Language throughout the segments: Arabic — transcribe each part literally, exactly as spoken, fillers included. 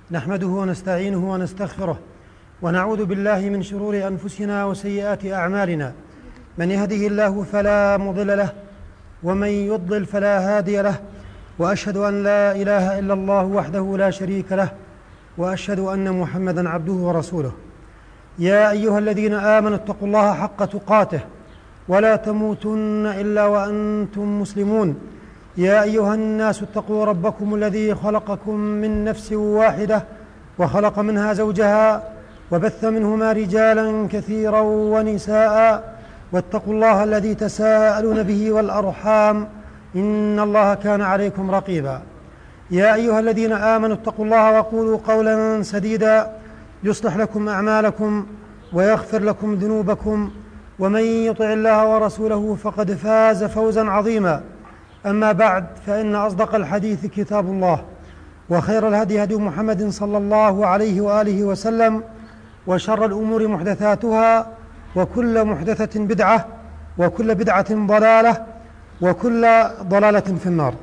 نحمده ونستعينه ونستغفره ونعوذ بالله من شرور أنفسنا وسيئات أعمالنا. من يهده الله فلا مضل له ومن يضلل فلا هادي له، وأشهد أن لا إله إلا الله وحده لا شريك له، وأشهد أن محمدًا عبده ورسوله. يا أيها الذين آمنوا اتقوا الله حق تقاته ولا تموتن إلا وأنتم مسلمون. يا أيها الناس اتقوا ربكم الذي خلقكم من نفس واحدة وخلق منها زوجها وبث منهما رجالا كثيرا ونساء، واتقوا الله الذي تساءلون به والأرحام إن الله كان عليكم رقيبا. يا أيها الذين آمنوا اتقوا الله وقولوا قولا سديدا يصلح لكم أعمالكم ويغفر لكم ذنوبكم، ومن يطع الله ورسوله فقد فاز فوزا عظيما. أما بعد، فإن أصدق الحديث كتاب الله، وخير الهدي هدي محمد صلى الله عليه وآله وسلم، وشر الأمور محدثاتها، وكل محدثة بدعة، وكل بدعة ضلالة، وكل ضلالة في النار.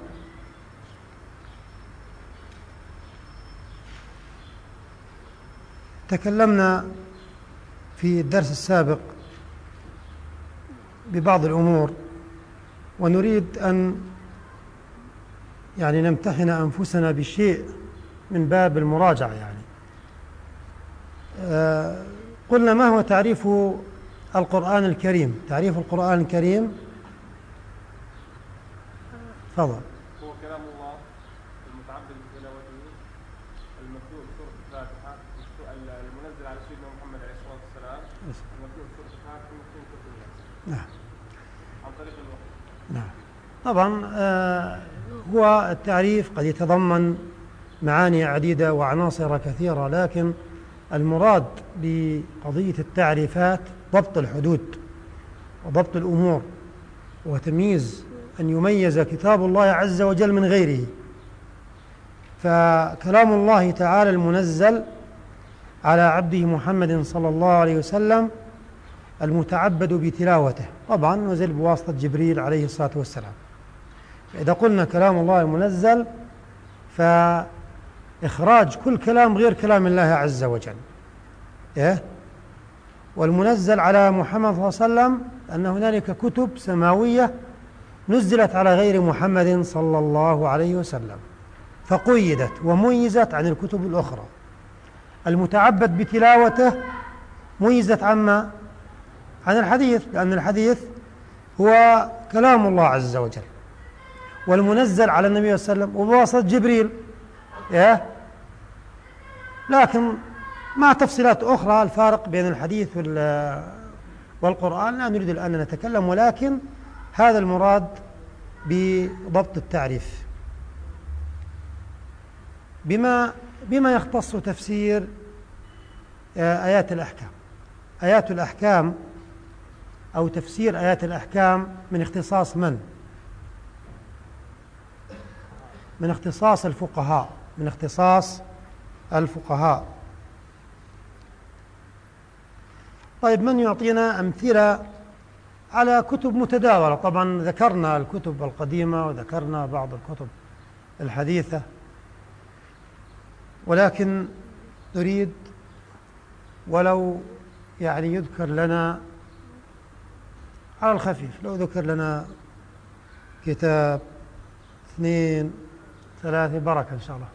تكلمنا في الدرس السابق ببعض الأمور، ونريد أن يعني نمتحن أنفسنا بشيء من باب المراجعة. يعني آه قلنا: ما هو تعريف القرآن الكريم؟ تعريف القرآن الكريم، تفضل. هو كلام الله المتعبد بتلاوته، المتلو بسورة الفاتحة، المنزل على سيدنا محمد عليه الصلاة والسلام، المتلو بسورة الفاتحة، المتلو بسورة الناس. نعم. عن طريق الوحي. نعم. طبعا آه هو التعريف قد يتضمن معاني عديدة وعناصر كثيرة، لكن المراد بقضية التعريفات ضبط الحدود وضبط الأمور، وتمييز أن يميز كتاب الله عز وجل من غيره. فكلام الله تعالى المنزل على عبده محمد صلى الله عليه وسلم المتعبد بتلاوته، طبعا نزل بواسطة جبريل عليه الصلاة والسلام. إذا قلنا كلام الله المنزل، فإخراج كل كلام غير كلام الله عز وجل. إيه؟ والمنزل على محمد صلى الله عليه وسلم أن هنالك كتب سماوية نزلت على غير محمد صلى الله عليه وسلم، فقيدت وميزت عن الكتب الأخرى. المتعبد بتلاوته ميزت عما عن الحديث، لأن الحديث هو كلام الله عز وجل، والمنزل على النبي صلى الله عليه وسلم وبواسطة جبريل. إيه؟ لكن مع تفصيلات أخرى الفارق بين الحديث والقرآن لا نريد الآن أن نتكلم، ولكن هذا المراد بضبط التعريف. بما بما يختص تفسير آيات الأحكام. آيات الأحكام أو تفسير آيات الأحكام من اختصاص من؟ من اختصاص الفقهاء، من اختصاص الفقهاء. طيب، من يعطينا أمثلة على كتب متداولة؟ طبعا ذكرنا الكتب القديمة وذكرنا بعض الكتب الحديثة، ولكن نريد ولو يعني يذكر لنا على الخفيف، لو ذكر لنا كتاب اثنين ثلاثة بركة إن شاء الله.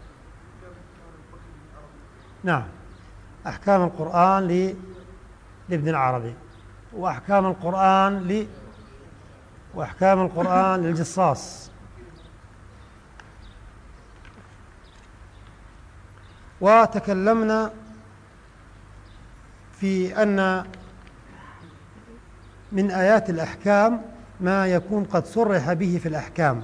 نعم. أحكام القرآن لابن العربي، وأحكام القرآن ل وأحكام القرآن للجصاص. وتكلمنا في أن من آيات الأحكام ما يكون قد صرح به في الأحكام،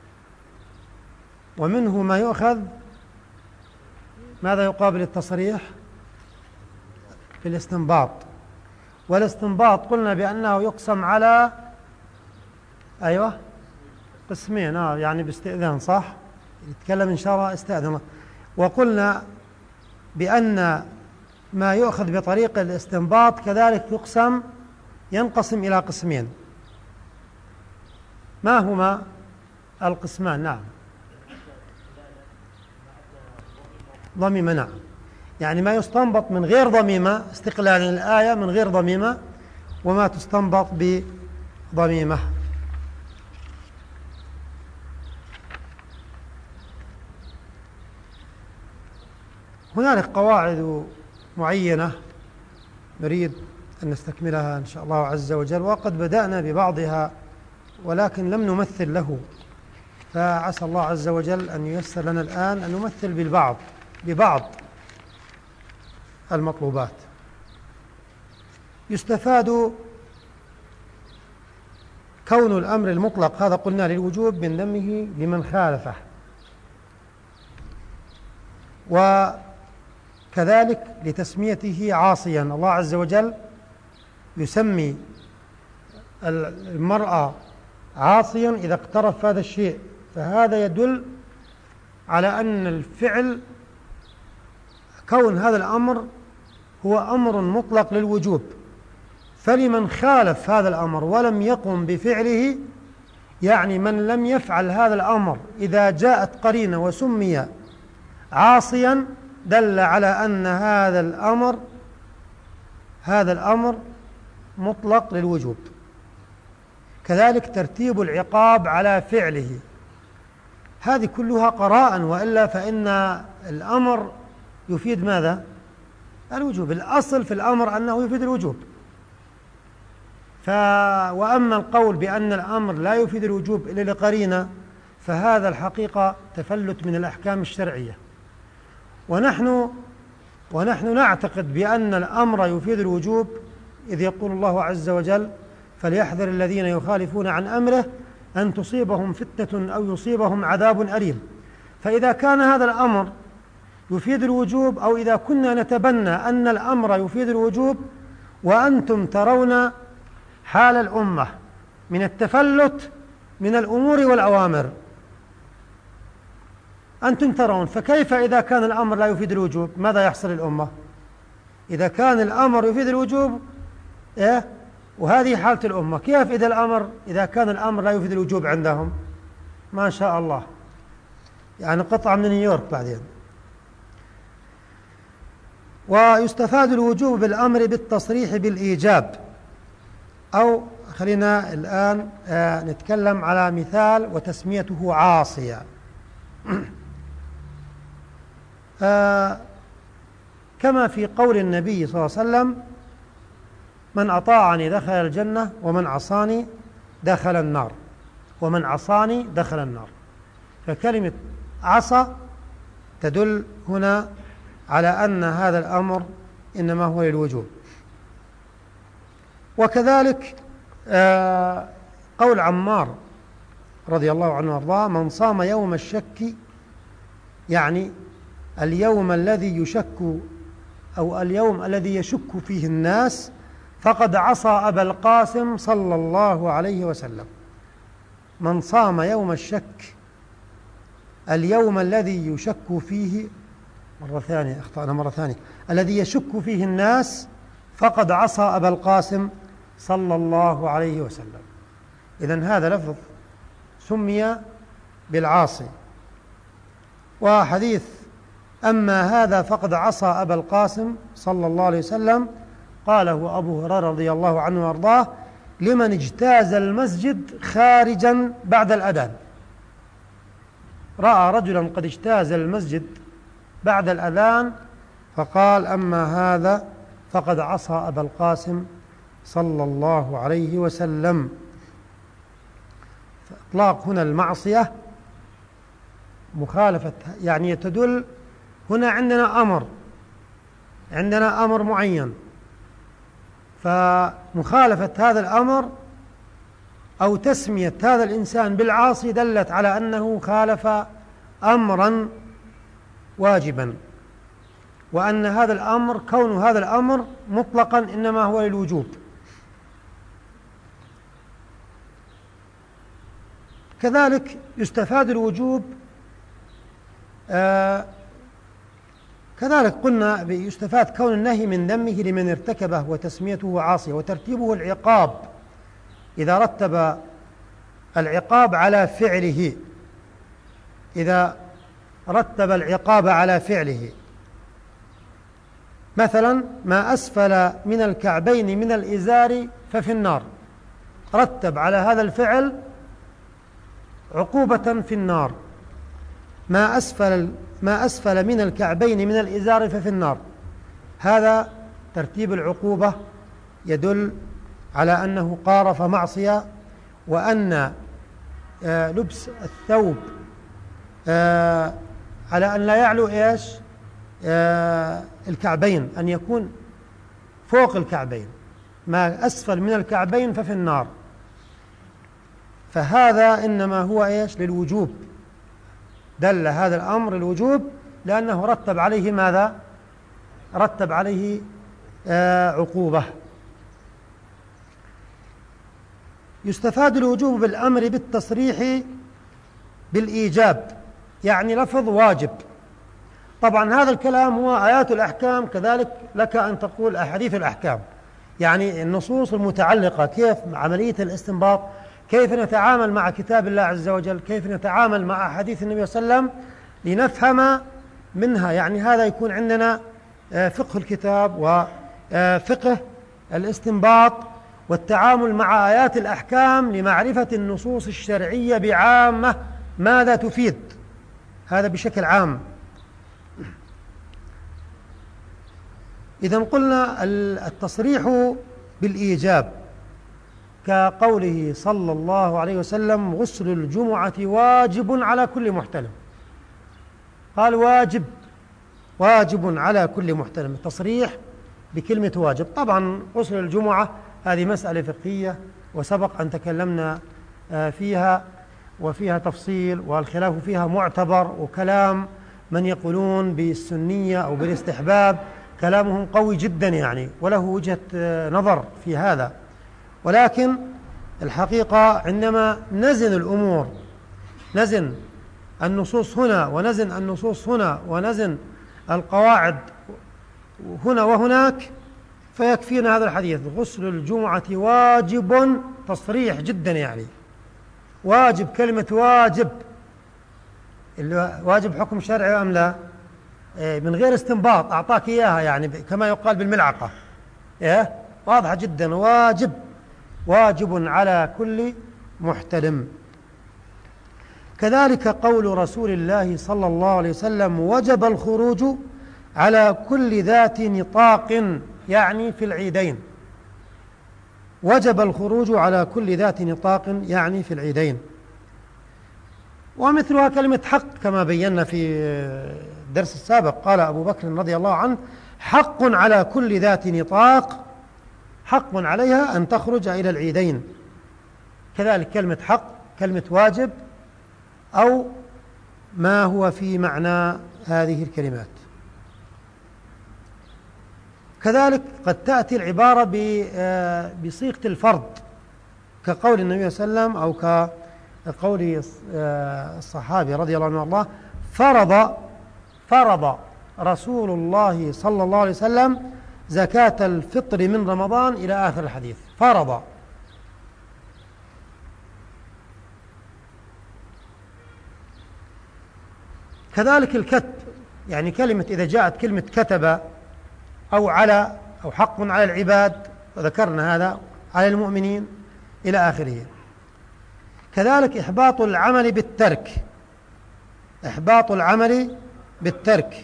ومنه ما يؤخذ ماذا يقابل التصريح في الاستنباط. والاستنباط قلنا بأنه يقسم على أيوة قسمين، آه يعني باستئذان، صح؟ يتكلم إن شاء الله استأذن. وقلنا بأن ما يؤخذ بطريق الاستنباط كذلك يقسم ينقسم إلى قسمين. ما هما القسمان؟ نعم. ضميمة نعم، يعني ما يستنبط من غير ضميمة استقلالا الآية من غير ضميمة، وما تستنبط بضميمة. هنالك قواعد معينة نريد أن نستكملها إن شاء الله عز وجل، وقد بدأنا ببعضها ولكن لم نمثل له، فعسى الله عز وجل أن ييسر لنا الآن أن نمثل بالبعض ببعض المطلوبات. يستفاد كون الأمر المطلق هذا قلنا للوجوب من ذمه لمن خالفه، وكذلك لتسميته عاصيا. الله عز وجل يسمي المرأة عاصيا إذا اقترف هذا الشيء، فهذا يدل على أن الفعل كون هذا الأمر هو أمر مطلق للوجوب، فلمن خالف هذا الأمر ولم يقم بفعله، يعني من لم يفعل هذا الأمر إذا جاءت قرينة وسمي عاصيا دل على أن هذا الأمر هذا الأمر مطلق للوجوب. كذلك ترتيب العقاب على فعله، هذه كلها قراء، وإلا فإن الأمر يفيد ماذا؟ الوجوب. الأصل في الأمر أنه يفيد الوجوب، ف... وأما القول بأن الأمر لا يفيد الوجوب إلا لقرينة فهذا الحقيقة تفلت من الأحكام الشرعية. ونحن ونحن نعتقد بأن الأمر يفيد الوجوب، إذ يقول الله عز وجل: فليحذر الذين يخالفون عن أمره أن تصيبهم فتنة أو يصيبهم عذاب أليم. فإذا كان هذا الأمر يفيد الوجوب، أو إذا كنا نتبنى أن الأمر يفيد الوجوب وأنتم ترون حال الأمة من التفلت من الأمور والأوامر، أنتم ترون، فكيف إذا كان الأمر لا يفيد الوجوب؟ ماذا يحصل للأمة؟ إذا كان الأمر يفيد الوجوب إيه؟ وهذه حالة الأمة، كيف إذا الأمر إذا كان الأمر لا يفيد الوجوب عندهم؟ ما شاء الله، يعني قطعة من نيويورك بعدين. ويستفاد الوجوب بالأمر بالتصريح بالإيجاب، أو خلينا الآن آه نتكلم على مثال وتسميته عاصية. آه كما في قول النبي صلى الله عليه وسلم: من أطاعني دخل الجنة ومن عصاني دخل النار، ومن عصاني دخل النار. فكلمة عصى تدل هنا على أن هذا الأمر إنما هو للوجوب. وكذلك آه قول عمار رضي الله عنه وارضاه: من صام يوم الشك، يعني اليوم الذي يشك أو اليوم الذي يشك فيه الناس، فقد عصى أبا القاسم صلى الله عليه وسلم. من صام يوم الشك، اليوم الذي يشك فيه، مرة ثانية أخطأنا مرة ثانية، الذي يشك فيه الناس، فقد عصى أبا القاسم صلى الله عليه وسلم. إذن هذا لفظ سمي بالعاصي. وحديث أما هذا فقد عصى أبا القاسم صلى الله عليه وسلم قاله أبو هريرة رضي الله عنه وارضاه لمن اجتاز المسجد خارجا بعد الأذان. رأى رجلا قد اجتاز المسجد بعد الأذان فقال: أما هذا فقد عصى أبا القاسم صلى الله عليه وسلم. فإطلاق هنا المعصية مخالفة، يعني تدل هنا عندنا أمر عندنا أمر معين، فمخالفة هذا الأمر أو تسمية هذا الإنسان بالعاصي دلت على أنه خالف أمرا واجبا، وأن هذا الأمر كون هذا الأمر مطلقا إنما هو للوجوب. كذلك يستفاد الوجوب آه كذلك قلنا يستفاد كون النهي من ذمه لمن ارتكبه وتسميته عاصية، وترتيبه العقاب إذا رتب العقاب على فعله إذا رتب العقاب على فعله مثلا ما أسفل من الكعبين من الإزار ففي النار، رتب على هذا الفعل عقوبة في النار. ما أسفل ما أسفل من الكعبين من الإزار ففي النار، هذا ترتيب العقوبة يدل على أنه قارف معصية، وأن آه لبس الثوب آه على أن لا يعلو إيش آه الكعبين، أن يكون فوق الكعبين. ما أسفل من الكعبين ففي النار، فهذا إنما هو إيش للوجوب، دل هذا الأمر الوجوب لأنه رتب عليه ماذا؟ رتب عليه آه عقوبة. يستفاد الوجوب بالأمر بالتصريح بالإيجاب، يعني لفظ واجب. طبعا هذا الكلام هو آيات الأحكام، كذلك لك أن تقول أحاديث الأحكام، يعني النصوص المتعلقة كيف عملية الاستنباط، كيف نتعامل مع كتاب الله عز وجل، كيف نتعامل مع أحاديث النبي صلى الله عليه وسلم لنفهم منها. يعني هذا يكون عندنا فقه الكتاب وفقه الاستنباط والتعامل مع آيات الأحكام لمعرفة النصوص الشرعية بعامة ماذا تفيد، هذا بشكل عام. إذن قلنا التصريح بالإيجاب كقوله صلى الله عليه وسلم: غسل الجمعة واجب على كل محتلم. قال واجب، واجب على كل محتلم، التصريح بكلمة واجب. طبعا غسل الجمعة هذه مسألة فقهية وسبق أن تكلمنا فيها وفيها تفصيل، والخلاف فيها معتبر، وكلام من يقولون بالسنية أو بالاستحباب كلامهم قوي جدا يعني، وله وجهة نظر في هذا. ولكن الحقيقة عندما نزن الأمور، نزن النصوص هنا ونزن النصوص هنا ونزن القواعد هنا وهناك، فيكفينا هذا الحديث: غسل الجمعة واجب، تصريح جدا يعني، واجب، كلمة واجب، واجب حكم شرعي أم لا؟ من غير استنباط، أعطاك إياها يعني كما يقال بالملعقة، إيه؟ واضحة جدا، واجب، واجب على كل محتلم. كذلك قول رسول الله صلى الله عليه وسلم: وجب الخروج على كل ذات نطاق، يعني في العيدين. وجب الخروج على كل ذات نطاق يعني في العيدين. ومثلها كلمة حق كما بينا في الدرس السابق، قال أبو بكر رضي الله عنه: حق على كل ذات نطاق، حق عليها أن تخرج إلى العيدين. كذلك كلمة حق، كلمة واجب، أو ما هو في معنى هذه الكلمات. كذلك قد تأتي العبارة بصيغة الفرض، كقول النبي صلى الله عليه وسلم أو كقول الصحابي رضي الله عنه الله: فرض فرض رسول الله صلى الله عليه وسلم زكاة الفطر من رمضان إلى آخر الحديث. فرض. كذلك الكتب، يعني كلمة إذا جاءت كلمة كتب أو على أو حق على العباد، وذكرنا هذا على المؤمنين إلى آخره. كذلك إحباط العمل بالترك، إحباط العمل بالترك.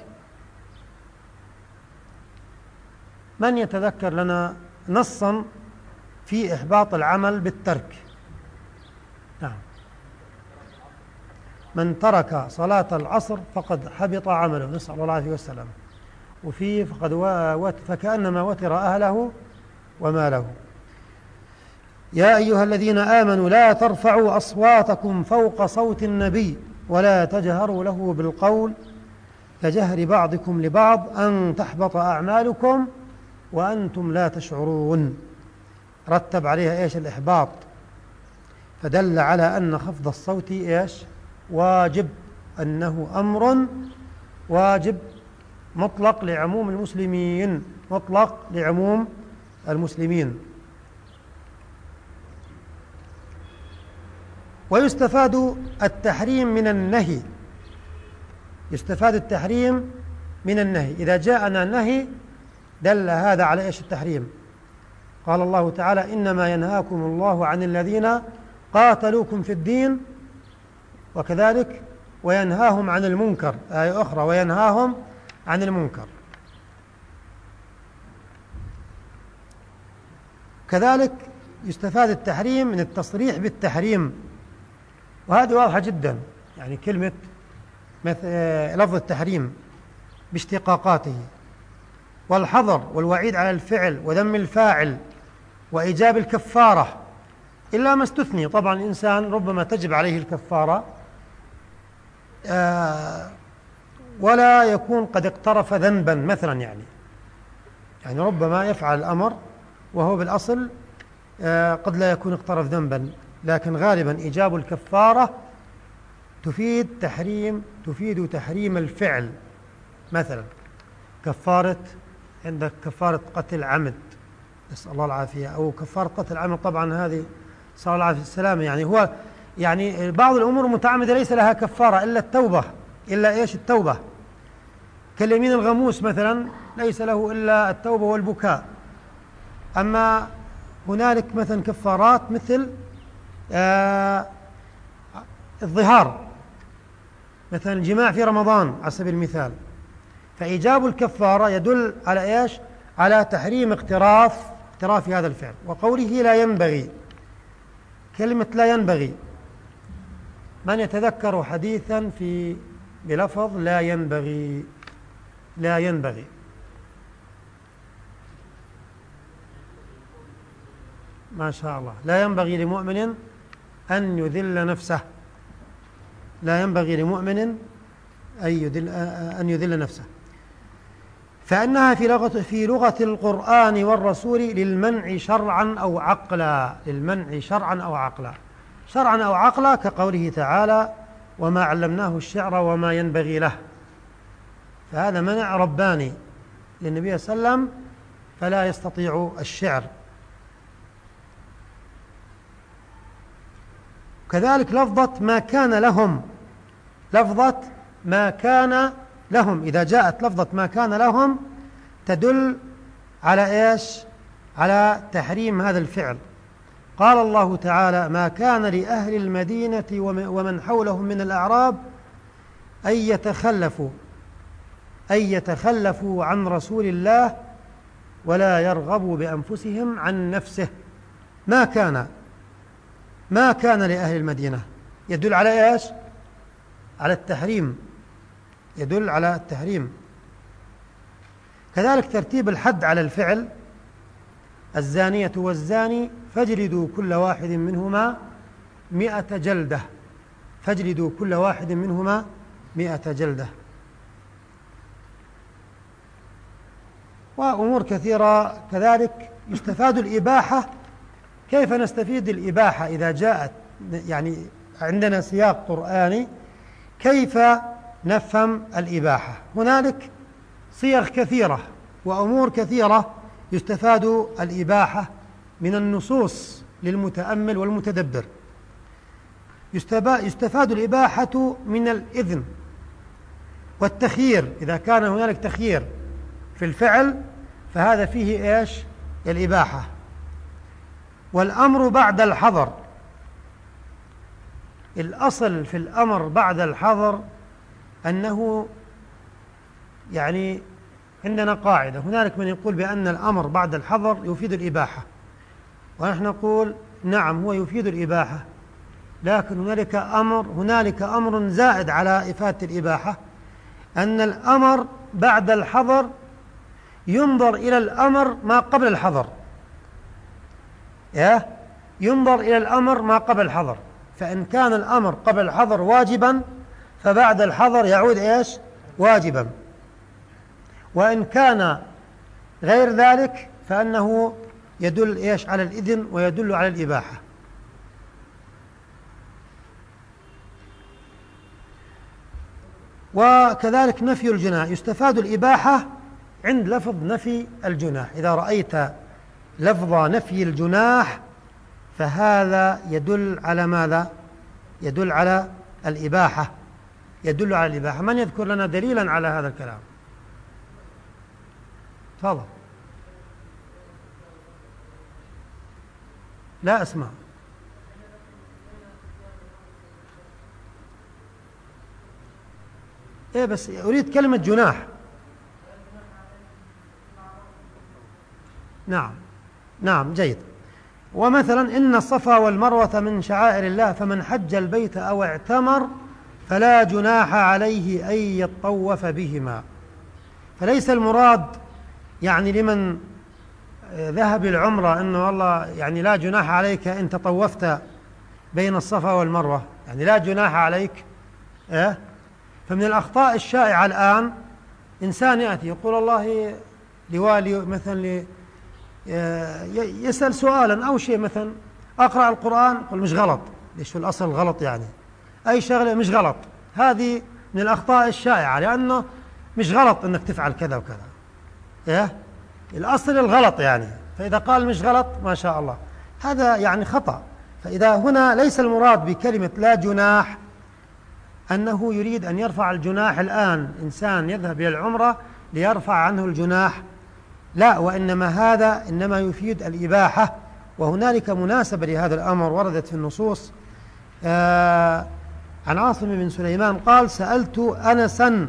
من يتذكر لنا نصا في إحباط العمل بالترك؟ نعم. من ترك صلاة العصر فقد حبط عمله، نسأل الله العافية والسلام. وفيه فقد وت فكأنما وتر أهله وماله. يا أيها الذين آمنوا لا ترفعوا أصواتكم فوق صوت النبي ولا تجهروا له بالقول كجهر بعضكم لبعض أن تحبط أعمالكم وأنتم لا تشعرون. رتب عليها إيش؟ الإحباط، فدل على أن خفض الصوت إيش؟ واجب، أنه أمر واجب مطلق لعموم المسلمين، مطلق لعموم المسلمين. ويستفاد التحريم من النهي، يستفاد التحريم من النهي. إذا جاءنا نهي دل هذا على إيش؟ التحريم. قال الله تعالى: إنما ينهاكم الله عن الذين قاتلوكم في الدين، وكذلك وينهاهم عن المنكر، آية أخرى وينهاهم عن المنكر. كذلك يستفاد التحريم من التصريح بالتحريم، وهذه واضحة جدا، يعني كلمة لفظ التحريم باشتقاقاته، والحظر والوعيد على الفعل وذم الفاعل وإيجاب الكفارة، إلا ما استثني. طبعا الإنسان ربما تجب عليه الكفارة آه ولا يكون قد اقترف ذنبا مثلا، يعني يعني ربما يفعل الأمر وهو بالأصل آه قد لا يكون اقترف ذنبا، لكن غالبا إيجاب الكفارة تفيد تحريم تفيد تحريم الفعل. مثلا كفارة، عندك كفارة قتل عمد، نسأل الله العافية، أو كفارة قتل عمد، طبعا هذه صلى الله عليه وسلم، يعني هو يعني بعض الأمور المتعمدة ليس لها كفارة إلا التوبة، إلا إيش؟ التوبة. كاليمين الغموس مثلا ليس له إلا التوبة والبكاء. أما هنالك مثلا كفارات مثل آه الظهار، مثلا الجماع في رمضان على سبيل المثال، فإيجاب الكفارة يدل على إيش؟ على تحريم اقتراف اقتراف هذا الفعل. وقوله لا ينبغي، كلمة لا ينبغي، من يتذكر حديثا في بلفظ لا ينبغي؟ لا ينبغي ما شاء الله. لا ينبغي لمؤمن أن يذل نفسه، لا ينبغي لمؤمن أن يذل, أن يذل نفسه، فإنها في لغة, في لغة القرآن والرسول للمنع شرعا أو عقلا، للمنع شرعا أو عقلا. شرعا أو عقلا كقوله تعالى: وما علمناه الشعر وما ينبغي له، فهذا منع رباني للنبي صلى الله عليه وسلم، فلا يستطيع الشعر. كذلك لفظة ما كان لهم، لفظة ما كان لهم، إذا جاءت لفظة ما كان لهم تدل على إيش؟ على تحريم هذا الفعل. قال الله تعالى: ما كان لأهل المدينة ومن حولهم من الأعراب أن يتخلفوا أن يتخلفوا عن رسول الله ولا يرغبوا بأنفسهم عن نفسه. ما كان ما كان لأهل المدينة يدل على إيش؟ على التحريم، يدل على التحريم. كذلك ترتيب الحد على الفعل: الزانية والزاني فاجلدوا كل واحد منهما مئة جلدة، فاجلدوا كل واحد منهما مئة جلدة. وأمور كثيرة. كذلك يستفاد الإباحة. كيف نستفيد الإباحة إذا جاءت يعني عندنا سياق قرآني؟ كيف نفهم الإباحة؟ هنالك صيغ كثيرة وأمور كثيرة يستفاد الإباحة من النصوص للمتأمل والمتدبر. يستفاد الإباحة من الإذن والتخيير، إذا كان هنالك تخيير في الفعل فهذا فيه إيش؟ الإباحة. والأمر بعد الحظر، الأصل في الأمر بعد الحظر أنه يعني عندنا قاعدة، هنالك من يقول بأن الأمر بعد الحظر يفيد الإباحة، ونحن نقول نعم هو يفيد الإباحة، لكن هنالك أمر هنالك أمر زائد على إفادة الإباحة، أن الأمر بعد الحظر ينظر إلى الأمر ما قبل الحظر، يا ينظر إلى الأمر ما قبل الحظر. فإن كان الأمر قبل الحظر واجبا فبعد الحظر يعود إيش؟ واجبا. وإن كان غير ذلك فإنه يدل إيش؟ على الإذن ويدل على الإباحة. وكذلك نفي الجناح، يستفاد الإباحة عند لفظ نفي الجناح. إذا رأيت لفظ نفي الجناح فهذا يدل على ماذا؟ يدل على الإباحة، يدل على الإباحة. من يذكر لنا دليلا على هذا الكلام؟ تفضل. لا أسمع. إيه بس أريد كلمة جناح. نعم نعم جيد. ومثلا إن الصفا والمروة من شعائر الله فمن حج البيت أو اعتمر فلا جناح عليه أن يطوف بهما. فليس المراد يعني لمن ذهب العمرة أنه والله يعني لا جناح عليك إن تطوفت بين الصفا والمروة، يعني لا جناح عليك. إيه؟ فمن الأخطاء الشائعة الآن إنسان يأتي يقول الله لوالي مثلا يسأل سؤالا أو شيء، مثلا أقرأ القرآن يقول مش غلط. ليش في الأصل غلط؟ يعني أي شغلة مش غلط. هذه من الأخطاء الشائعة، لأنه مش غلط أنك تفعل كذا وكذا. إيه؟ الأصل الغلط يعني، فإذا قال مش غلط ما شاء الله هذا يعني خطأ. فإذا هنا ليس المراد بكلمة لا جناح أنه يريد أن يرفع الجناح الآن، إنسان يذهب إلى العمرة ليرفع عنه الجناح، لا، وإنما هذا إنما يفيد الإباحة. وهنالك مناسبة لهذا الأمر وردت في النصوص. آه عن عاصم بن سليمان قال سألت أنسا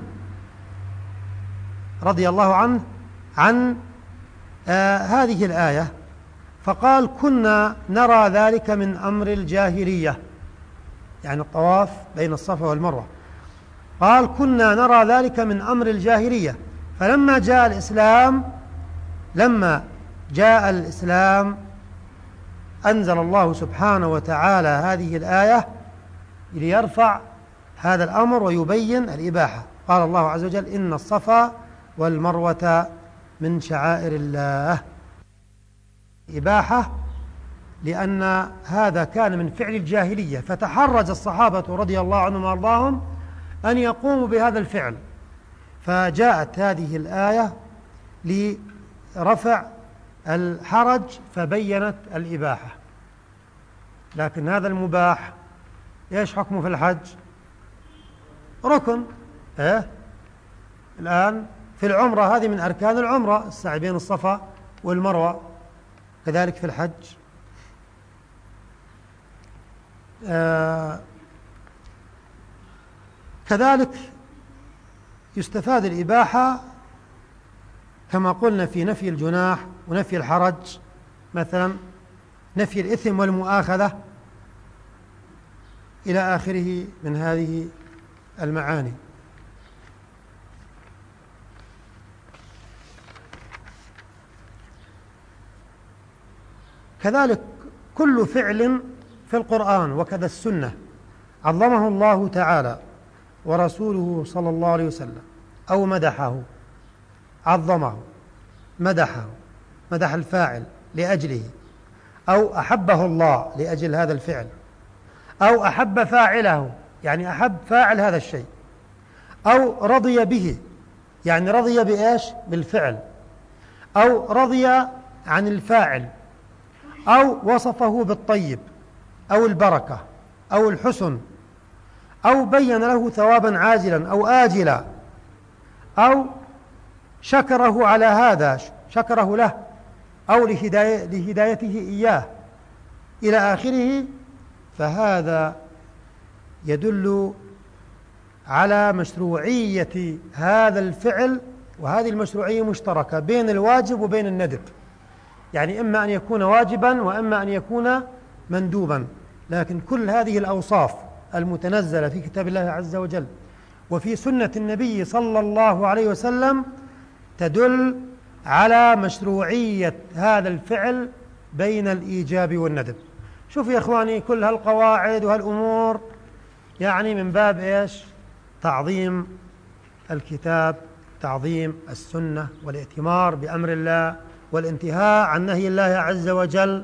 رضي الله عنه عن آه هذه الآية فقال كنا نرى ذلك من أمر الجاهلية، يعني الطواف بين الصفا والمروة. قال كنا نرى ذلك من أمر الجاهلية، فلما جاء الإسلام لما جاء الإسلام أنزل الله سبحانه وتعالى هذه الآية ليرفع هذا الأمر ويبين الإباحة. قال الله عز وجل إن الصفا والمروة من شعائر الله. إباحة لأن هذا كان من فعل الجاهلية، فتحرج الصحابة رضي الله عنهم وأرضاهم أن يقوموا بهذا الفعل، فجاءت هذه الآية لرفع الحرج فبينت الإباحة. لكن هذا المباح إيش حكمه في الحج؟ ركن. إيه؟ الآن في العمرة هذه من أركان العمرة السعي بين الصفا والمروة، كذلك في الحج. آه كذلك يستفاد الإباحة كما قلنا في نفي الجناح ونفي الحرج، مثلا نفي الإثم والمؤاخذة إلى آخره من هذه المعاني. كذلك كل فعل في القرآن وكذا السنة عظمه الله تعالى ورسوله صلى الله عليه وسلم أو مدحه، عظمه مدحه مدح الفاعل لأجله، أو أحبه الله لأجل هذا الفعل، أو أحب فاعله يعني أحب فاعل هذا الشيء، أو رضي به يعني رضي بإيش؟ بالفعل، أو رضي عن الفاعل، أو وصفه بالطيب أو البركة أو الحسن، أو بين له ثوابا عاجلا أو آجلا، أو شكره على هذا شكره له أو لهداية لهدايته إياه إلى آخره. فهذا يدل على مشروعية هذا الفعل، وهذه المشروعية مشتركة بين الواجب وبين الندب، يعني إما أن يكون واجبا وإما أن يكون مندوبا. لكن كل هذه الأوصاف المتنزلة في كتاب الله عز وجل وفي سنة النبي صلى الله عليه وسلم تدل على مشروعية هذا الفعل بين الإيجاب والندب. شوف يا إخواني كل هالقواعد وهالأمور يعني من باب إيش؟ تعظيم الكتاب، تعظيم السنة، والائتمار بأمر الله والانتهاء عن نهي الله عز وجل.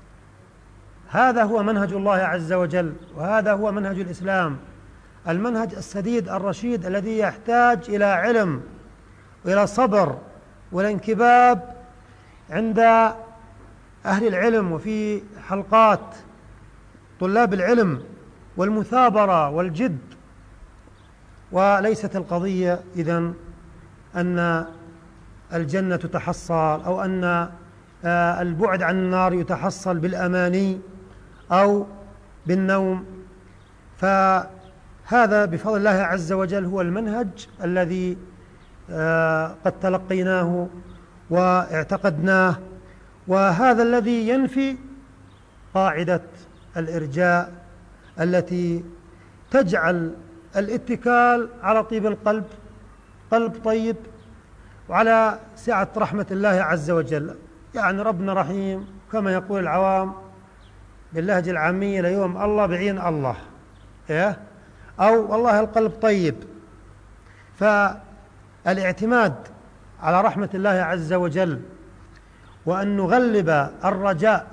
هذا هو منهج الله عز وجل، وهذا هو منهج الإسلام، المنهج السديد الرشيد الذي يحتاج إلى علم وإلى صبر والانكباب عند أهل العلم وفي حلقات طلاب العلم والمثابرة والجد. وليست القضية إذن أن الجنة تحصل أو أن البعد عن النار يتحصل بالأماني أو بالنوم. فهذا بفضل الله عز وجل هو المنهج الذي قد تلقيناه واعتقدناه، وهذا الذي ينفي قاعدة الإرجاء التي تجعل الاتكال على طيب القلب، قلب طيب، وعلى سعة رحمة الله عز وجل. يعني ربنا رحيم كما يقول العوام باللهجة العامية، ليوم الله بعين الله، إيه؟ أو والله القلب طيب. فالاعتماد على رحمة الله عز وجل وأن نغلب الرجاء،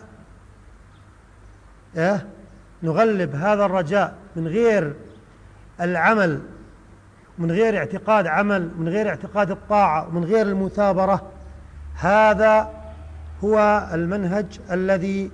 إيه؟ نغلب هذا الرجاء من غير العمل، من غير اعتقاد عمل، من غير اعتقاد الطاعة، ومن غير المثابرة. هذا هو المنهج الذي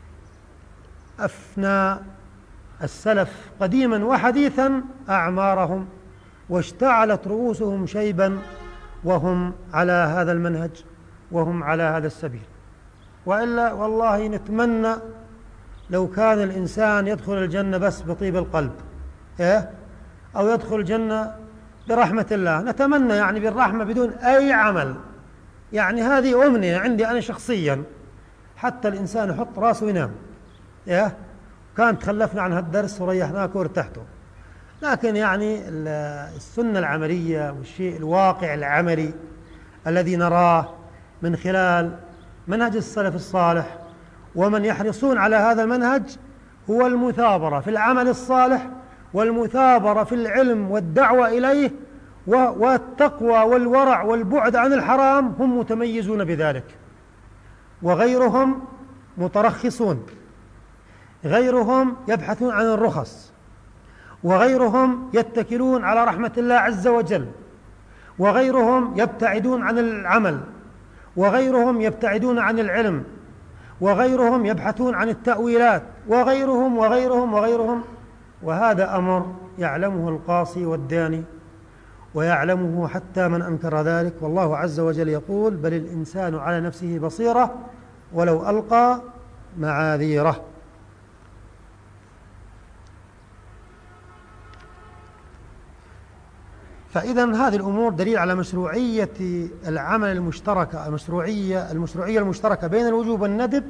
أفنى السلف قديما وحديثا أعمارهم، واشتعلت رؤوسهم شيبا وهم على هذا المنهج وهم على هذا السبيل. وإلا والله نتمنى لو كان الإنسان يدخل الجنة بس بطيب القلب، إيه؟ أو يدخل الجنة برحمة الله، نتمنى يعني بالرحمة بدون أي عمل. يعني هذه أمنية عندي أنا شخصيا، حتى الإنسان يحط راسه وينام، إيه؟ كان تخلفنا عن هالدرس وريحناك وارتحتوا. لكن يعني السنة العملية والشيء الواقع العملي الذي نراه من خلال منهج السلف الصالح ومن يحرصون على هذا المنهج هو المثابرة في العمل الصالح، والمثابرة في العلم والدعوة إليه، والتقوى والورع والبعد عن الحرام. هم متميزون بذلك، وغيرهم مترخصون، غيرهم يبحثون عن الرخص، وغيرهم يتكلون على رحمة الله عز وجل، وغيرهم يبتعدون عن العمل، وغيرهم يبتعدون عن العلم، وغيرهم يبحثون عن التأويلات، وغيرهم وغيرهم وغيرهم. وهذا أمر يعلمه القاصي والداني، ويعلمه حتى من أنكر ذلك. والله عز وجل يقول: بل الإنسان على نفسه بصيرة ولو ألقى معاذيره. فإذن هذه الأمور دليل على مشروعية العمل المشتركة، المشروعية المشروعية المشتركة بين الوجوب والندب.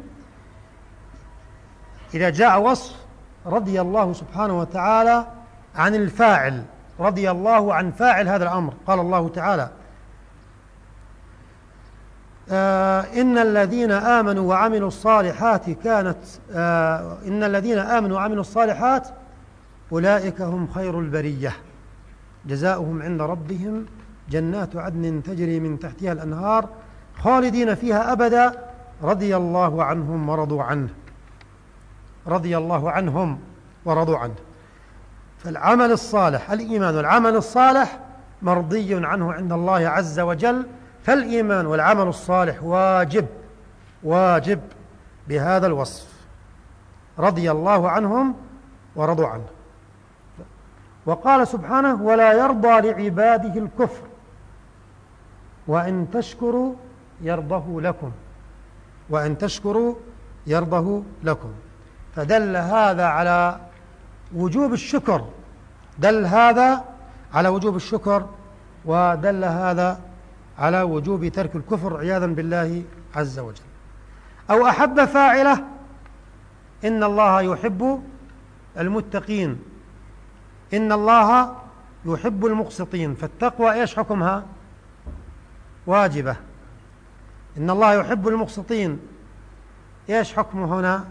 إذا جاء وصف رضي الله سبحانه وتعالى عن الفاعل، رضي الله عن فاعل هذا الأمر. قال الله تعالى: آه إن الذين آمنوا وعملوا الصالحات كانت آه إن الذين آمنوا وعملوا الصالحات أولئك هم خير البرية جزاؤهم عند ربهم جنات عدن تجري من تحتها الأنهار خالدين فيها أبدا رضي الله عنهم ورضوا عنه، رضي الله عنهم ورضوا عنه. فالعمل الصالح، الإيمان والعمل الصالح مرضي عنه عند الله عز وجل. فالإيمان والعمل الصالح واجب، واجب بهذا الوصف، رضي الله عنهم ورضوا عنه. وقال سبحانه: ولا يرضى لعباده الكفر وإن تشكروا يرضه لكم، وإن تشكروا يرضه لكم. فدل هذا على وجوب الشكر، دل هذا على وجوب الشكر، ودل هذا على وجوب ترك الكفر عياذا بالله عز وجل. أو أحب فاعله: إن الله يحب المتقين، إن الله يحب المقسطين. فالتقوى إيش حكمها؟ واجبة. إن الله يحب المقسطين، إيش حكمه هنا؟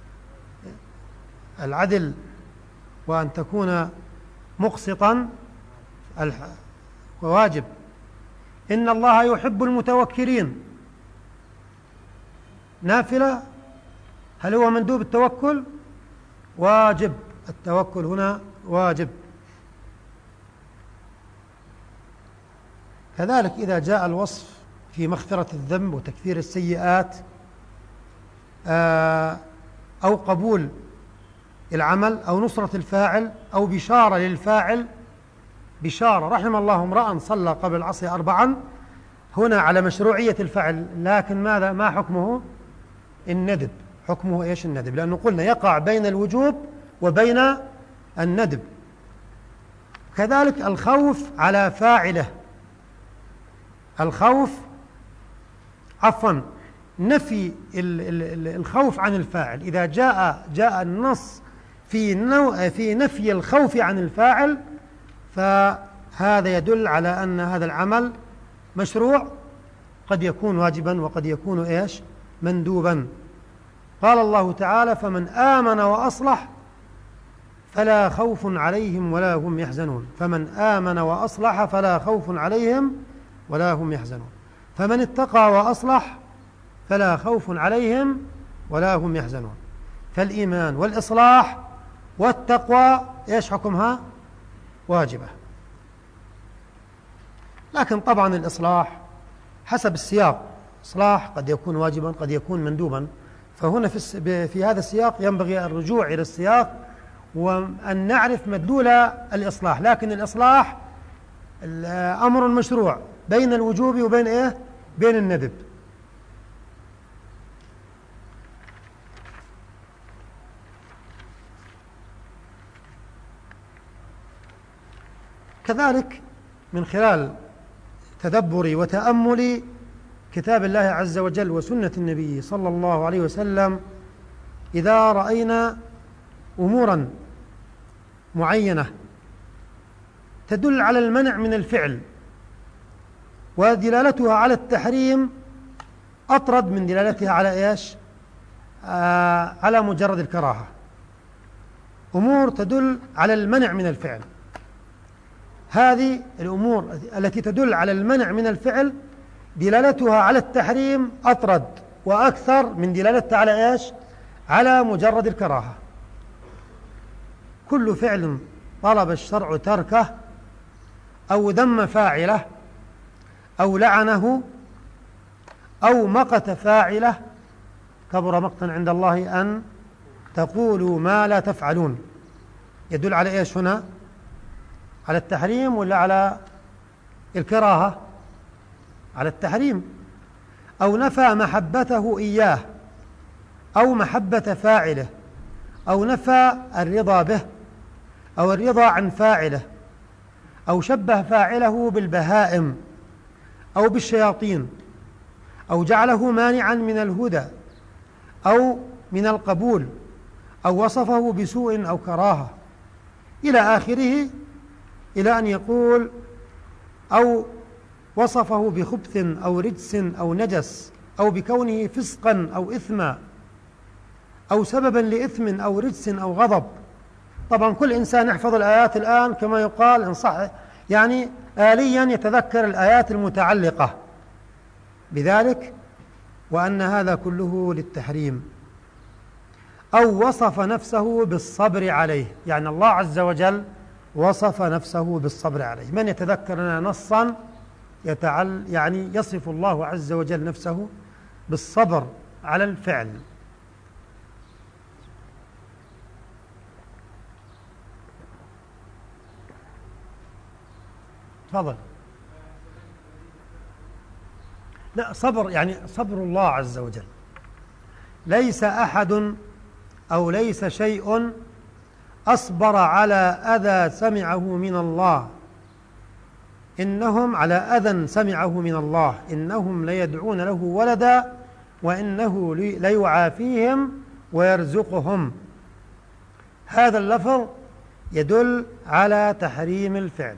العدل، وأن تكون مقسطا واجب. إن الله يحب المتوكلين، نافلة. هل هو مندوب التوكل؟ واجب، التوكل هنا واجب. كذلك إذا جاء الوصف في مغفرة الذنب وتكفير السيئات أو قبول العمل أو نصرة الفاعل أو بشارة للفاعل، بشارة رحم الله امرأ صلى قبل العصر أربعا، هنا على مشروعية الفعل، لكن ماذا ما حكمه؟ الندب. حكمه إيش؟ الندب، لأنه قلنا يقع بين الوجوب وبين الندب. كذلك الخوف على فاعله، الخوف عفوا نفي الخوف عن الفاعل، إذا جاء جاء النص في نوع في نفي الخوف عن الفاعل فهذا يدل على أن هذا العمل مشروع، قد يكون واجبا وقد يكون إيش؟ مندوبا. قال الله تعالى: فمن آمن وأصلح فلا خوف عليهم ولا هم يحزنون. فمن آمن وأصلح فلا خوف عليهم ولا هم يحزنون. فمن اتقى وأصلح فلا خوف عليهم ولا هم يحزنون. فالإيمان والإصلاح والتقوى إيش حكمها؟ واجبة. لكن طبعا الإصلاح حسب السياق، إصلاح قد يكون واجبا قد يكون مندوبا، فهنا في, في هذا السياق ينبغي الرجوع إلى السياق وأن نعرف مدلول الإصلاح. لكن الإصلاح أمر مشروع بين الوجوب وبين إيه؟ بين الندب. كذلك من خلال تدبري وتأملي كتاب الله عز وجل وسنة النبي صلى الله عليه وسلم، إذا رأينا أمورا معينة تدل على المنع من الفعل ودلالتها على التحريم أطرد من دلالتها على إيش؟ آه على مجرد الكراهة. أمور تدل على المنع من الفعل، هذه الأمور التي تدل على المنع من الفعل دلالتها على التحريم أطرد وأكثر من دلالتها على إيش؟ على مجرد الكراهة. كل فعل طلب الشرع تركه أو ذم فاعله أو لعنه أو مقت فاعله كبر مقتا عند الله أن تقولوا ما لا تفعلون، يدل على إيش هنا؟ على التحريم ولا على الكراهة؟ على التحريم. أو نفى محبته إياه أو محبة فاعله أو نفى الرضا به أو الرضا عن فاعله أو شبه فاعله بالبهائم أو بالشياطين أو جعله مانعا من الهدى أو من القبول أو وصفه بسوء أو كراهة إلى آخره، إلى أن يقول أو وصفه بخبث أو رجس أو نجس أو بكونه فسقا أو إثما أو سببا لإثم أو رجس أو غضب. طبعا كل إنسان يحفظ الآيات الآن كما يقال إن صح، يعني آليا يتذكر الآيات المتعلقة بذلك، وأن هذا كله للتحريم. أو وصف نفسه بالصبر عليه، يعني الله عز وجل وصف نفسه بالصبر عليه. من يتذكر لنا نصا يتعل يعني يصف الله عز وجل نفسه بالصبر على الفعل؟ تفضل. لا، صبر يعني صبر الله عز وجل. ليس أحد أو ليس شيء أصبر على أذى سمعه من الله، إنهم على أذى سمعه من الله إنهم ليدعون له ولدا وإنه ليعافيهم ويرزقهم. هذا اللفظ يدل على تحريم الفعل.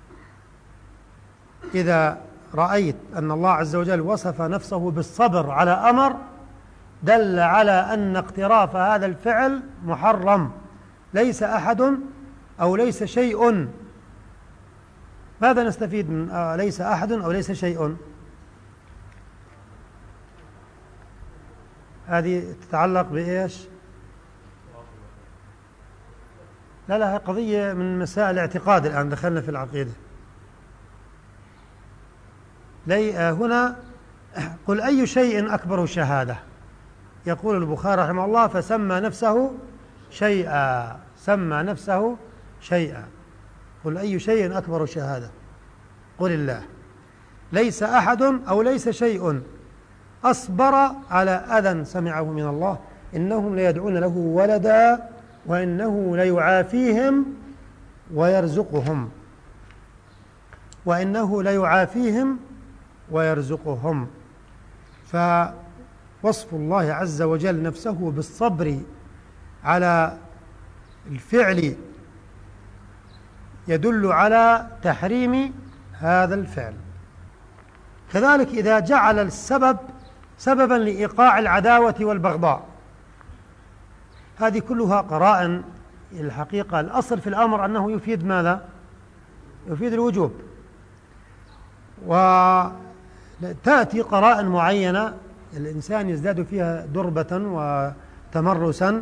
إذا رأيت أن الله عز وجل وصف نفسه بالصبر على أمر دل على أن اقتراف هذا الفعل محرم. ليس أحد أو ليس شيء. ماذا نستفيد من آه ليس أحد أو ليس شيء؟ هذه تتعلق بإيش؟ لا لا، قضية من مسائل الاعتقاد. الآن دخلنا في العقيدة. لي آه هنا قل أي شيء أكبر شهادة؟ يقول البخاري رحمه الله فسمى نفسه شيئا، سمى نفسه شيئا. قل أي شيء أكبر شهادة؟ قل الله. ليس أحد أو ليس شيء أصبر على أذى سمعه من الله إنهم ليدعون له ولدا وإنه ليعافيهم ويرزقهم وإنه ليعافيهم ويرزقهم. فوصف الله عز وجل نفسه بالصبر على الفعل يدل على تحريم هذا الفعل. كذلك إذا جعل السبب سببا لإيقاع العداوة والبغضاء، هذه كلها قرائن. الحقيقة الأصل في الأمر أنه يفيد ماذا؟ يفيد الوجوب، وتأتي قرائن معينة الإنسان يزداد فيها دربة وتمرسا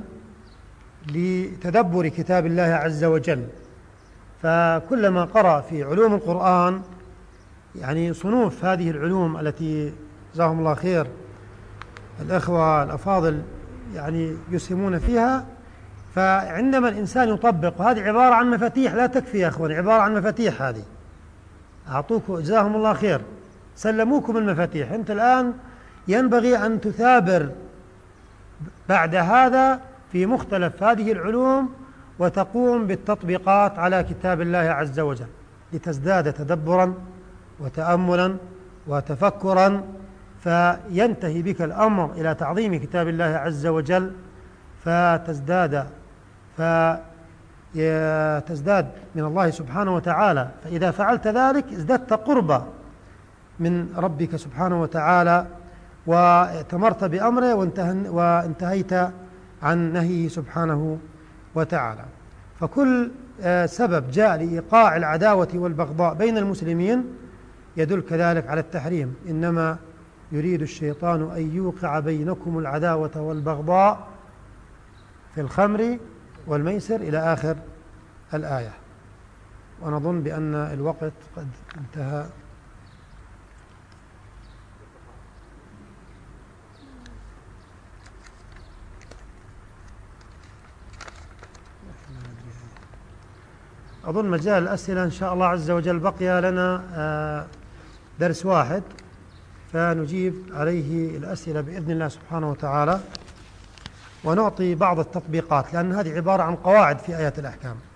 لتدبر كتاب الله عز وجل. فكلما قرأ في علوم القرآن، يعني صنوف هذه العلوم التي جزاهم الله خير الأخوة الأفاضل يعني يسهمون فيها، فعندما الإنسان يطبق، هذه عبارة عن مفاتيح لا تكفي يا أخوان، عبارة عن مفاتيح، هذه أعطوكم جزاهم الله خير، سلموكم المفاتيح. أنت الآن ينبغي أن تثابر بعد هذا في مختلف هذه العلوم وتقوم بالتطبيقات على كتاب الله عز وجل لتزداد تدبرا وتأملا وتفكرا، فينتهي بك الأمر إلى تعظيم كتاب الله عز وجل، فتزداد فتزداد من الله سبحانه وتعالى. فإذا فعلت ذلك ازددت قربا من ربك سبحانه وتعالى، واتمرت بأمره وانتهيت عن نهيه سبحانه وتعالى. فكل سبب جاء لإيقاع العداوة والبغضاء بين المسلمين يدل كذلك على التحريم. إنما يريد الشيطان أن يوقع بينكم العداوة والبغضاء في الخمر والميسر إلى آخر الآية. ونظن بأن الوقت قد انتهى. أظن مجال الأسئلة إن شاء الله عز وجل بقي لنا درس واحد، فنجيب عليه الأسئلة بإذن الله سبحانه وتعالى، ونعطي بعض التطبيقات، لأن هذه عبارة عن قواعد في آيات الأحكام.